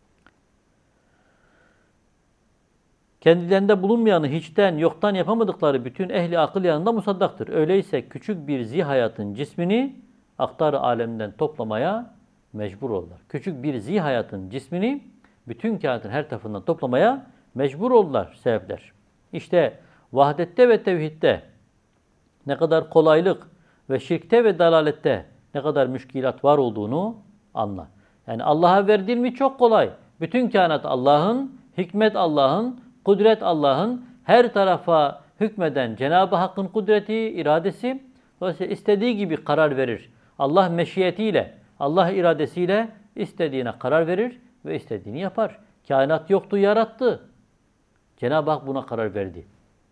Kendilerinde bulunmayanı hiçten, yoktan yapamadıkları bütün ehli akıl yanında musaddaktır. Öyleyse küçük bir zihayatın cismini aktar-ı alemden toplamaya mecbur oldular. Küçük bir zihayatın cismini bütün kainatın her tarafından toplamaya mecbur oldular sebepler. İşte vahdette ve tevhidde ne kadar kolaylık ve şirkte ve dalalette ne kadar müşkilat var olduğunu anla. Yani Allah'a verdiğin mi çok kolay. Bütün kainat Allah'ın, hikmet Allah'ın, kudret Allah'ın, her tarafa hükmeden Cenab-ı Hakk'ın kudreti, iradesi. Dolayısıyla istediği gibi karar verir. Allah meşiyetiyle, Allah iradesiyle istediğine karar verir ve istediğini yapar. Kainat yoktu, yarattı. Cenab-ı Hak buna karar verdi.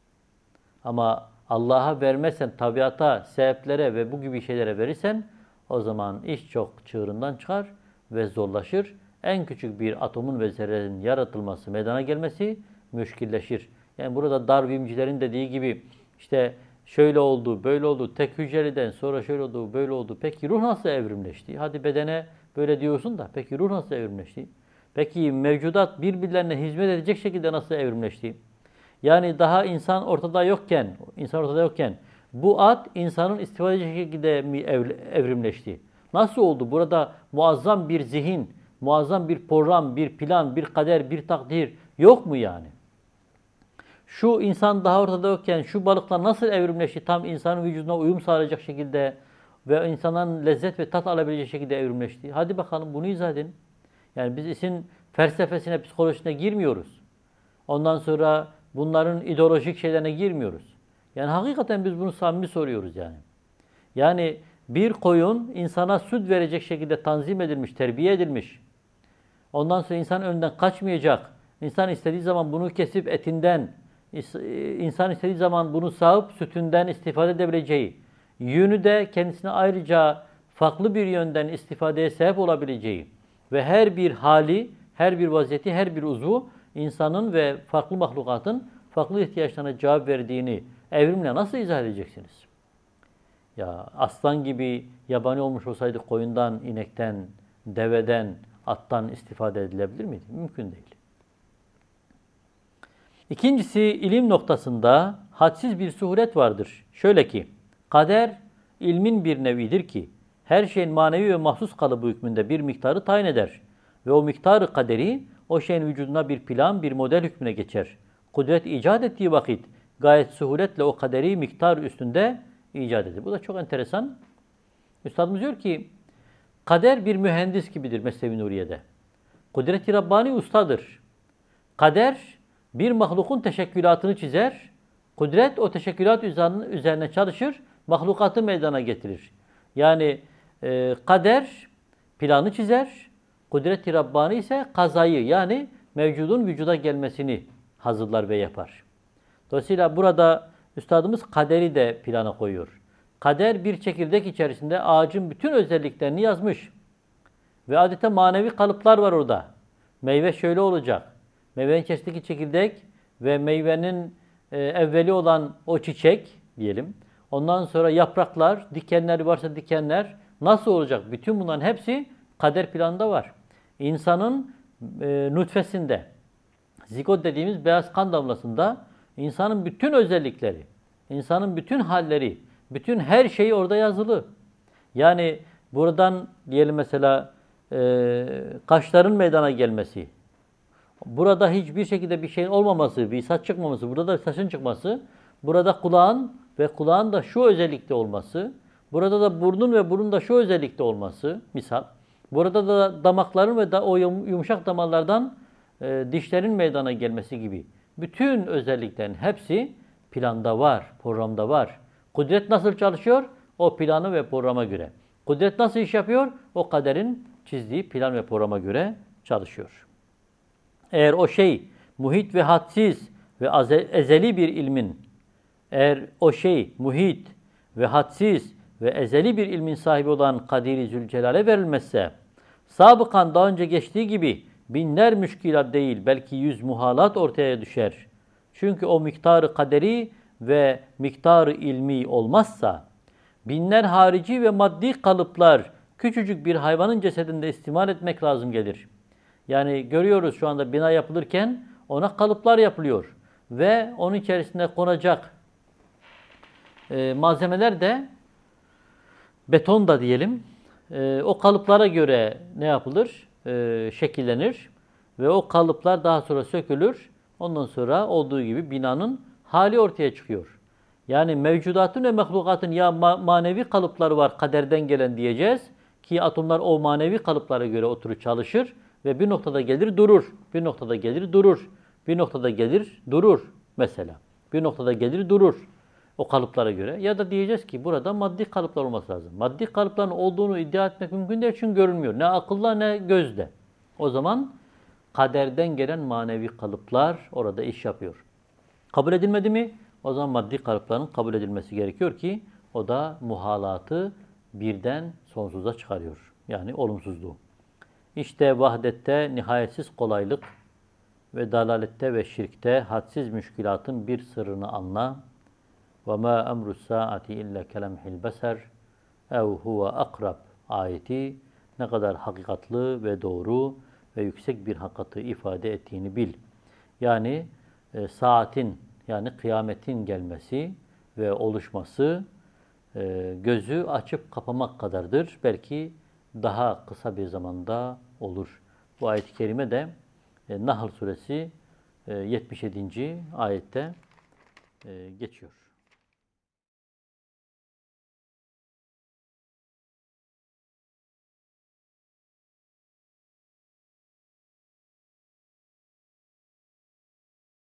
Ama Allah'a vermezsen, tabiata, sebeplere ve bu gibi şeylere verirsen, o zaman iş çok çığırından çıkar ve zorlaşır. En küçük bir atomun ve zerrenin yaratılması, meydana gelmesi müşkilleşir. Yani burada Darwin'cilerin dediği gibi işte şöyle oldu, böyle oldu, tek hücreliden sonra şöyle oldu, böyle oldu. Peki ruh nasıl evrimleşti? Hadi bedene böyle diyorsun da peki ruh nasıl evrimleşti? Peki mevcudat birbirlerine hizmet edecek şekilde nasıl evrimleşti? Yani daha insan ortada yokken bu at insanın istifade edecek şekilde mi evrimleşti? Nasıl oldu? Burada muazzam bir zihin, muazzam bir program, bir plan, bir kader, bir takdir yok mu yani? Şu insan daha ortada yokken şu balıklar nasıl evrimleşti? Tam insanın vücuduna uyum sağlayacak şekilde ve insanın lezzet ve tat alabileceği şekilde evrimleşti. Hadi bakalım bunu izah edin. Yani biz işin felsefesine, psikolojisine girmiyoruz. Ondan sonra bunların ideolojik şeylerine girmiyoruz. Yani hakikaten biz bunu samimi soruyoruz yani. Yani bir koyun insana süt verecek şekilde tanzim edilmiş, terbiye edilmiş. Ondan sonra insan önünden kaçmayacak. İnsan istediği zaman bunu kesip etinden, insan istediği zaman bunu sağıp sütünden istifade edebileceği, yünü de kendisine ayrıca farklı bir yönden istifadeye sebep olabileceği ve her bir hali, her bir vaziyeti, her bir uzvu insanın ve farklı mahlukatın farklı ihtiyaçlarına cevap verdiğini evrimle nasıl izah edeceksiniz? Ya aslan gibi yabani olmuş olsaydı koyundan, inekten, deveden, attan istifade edilebilir miydi? Mümkün değil. İkincisi ilim noktasında hadsiz bir suhulet vardır. Şöyle ki, kader ilmin bir nevidir ki her şeyin manevi ve mahsus kalıbı hükmünde bir miktarı tayin eder. Ve o miktarı kaderi o şeyin vücuduna bir plan, bir model hükmüne geçer. Kudret icat ettiği vakit gayet suhuletle o kaderi miktar üstünde icat edilir. Bu da çok enteresan. Üstadımız diyor ki, kader bir mühendis gibidir Mesnevi Nuriye'de. Kudret-i Rabbani ustadır. Kader bir mahlukun teşekkülatını çizer. Kudret o teşekkülat üzerine çalışır, mahlukatı meydana getirir. Yani kader planı çizer, kudret-i Rabbani ise kazayı yani mevcudun vücuda gelmesini hazırlar ve yapar. Dolayısıyla burada üstadımız kaderi de plana koyuyor. Kader bir çekirdek içerisinde ağacın bütün özelliklerini yazmış. Ve adeta manevi kalıplar var orada. Meyve şöyle olacak. Meyvenin içerisindeki çekirdek ve meyvenin evveli olan o çiçek diyelim. Ondan sonra yapraklar, dikenler varsa dikenler nasıl olacak? Bütün bunların hepsi kader planında var. İnsanın nutfesinde, zigot dediğimiz beyaz kan damlasında insanın bütün özellikleri, insanın bütün halleri, bütün her şeyi orada yazılı. Yani buradan diyelim mesela kaşların meydana gelmesi, burada hiçbir şekilde bir şeyin olmaması, bir saç çıkmaması, burada da saçın çıkması, burada kulağın ve kulağın da şu özellikte olması, burada da burnun ve burnun da şu özellikte olması, misal. Burada da damakların ve o yumuşak damarlardan dişlerin meydana gelmesi gibi bütün özelliklerin hepsi planda var, programda var. Kudret nasıl çalışıyor? O planı ve programa göre. Kudret nasıl iş yapıyor? O kaderin çizdiği plan ve programa göre çalışıyor. Eğer o şey muhit ve hadsiz ve ezeli bir ilmin, eğer o şey muhit ve hadsiz ve ezeli bir ilmin sahibi olan Kadir-i Zülcelal'e verilmezse, sabıkan daha önce geçtiği gibi binler müşkilat değil, belki 100 muhalat ortaya düşer. Çünkü o miktarı kaderi ve miktarı ilmi olmazsa, binler harici ve maddi kalıplar küçücük bir hayvanın cesedinde istimal etmek lazım gelir. Yani görüyoruz şu anda bina yapılırken ona kalıplar yapılıyor. Ve onun içerisinde konacak malzemeler de beton da diyelim. O kalıplara göre ne yapılır? Şekillenir. Ve o kalıplar daha sonra sökülür. Ondan sonra olduğu gibi binanın hali ortaya çıkıyor. Yani mevcudatın ve mehlukatın ya manevi kalıpları var kaderden gelen diyeceğiz. Ki atomlar o manevi kalıplara göre oturup çalışır. Ve bir noktada gelir durur. Bir noktada gelir durur. Bir noktada gelir durur mesela. Bir noktada gelir durur. O kalıplara göre. Ya da diyeceğiz ki burada maddi kalıplar olması lazım. Maddi kalıpların olduğunu iddia etmek mümkün değil çünkü görünmüyor. Ne akılla ne gözle. O zaman kaderden gelen manevi kalıplar orada iş yapıyor. Kabul edilmedi mi? O zaman maddi kalıpların kabul edilmesi gerekiyor ki o da muhalatı birden sonsuza çıkarıyor. Yani olumsuzluğu. İşte vahdette nihayetsiz kolaylık ve dalalette ve şirkte hadsiz müşkilatın bir sırrını anla. وَمَا أَمْرُ السَّاعَةِ اِلَّا كَلَمْحِ الْبَسَرِ اَوْ هُوَ akrab ayeti ne kadar hakikatlı ve doğru ve yüksek bir hakikati ifade ettiğini bil. Yani saatin yani kıyametin gelmesi ve oluşması gözü açıp kapamak kadardır. Belki daha kısa bir zamanda olur. Bu ayet-i kerime de Nahl suresi 77. ayette geçiyor.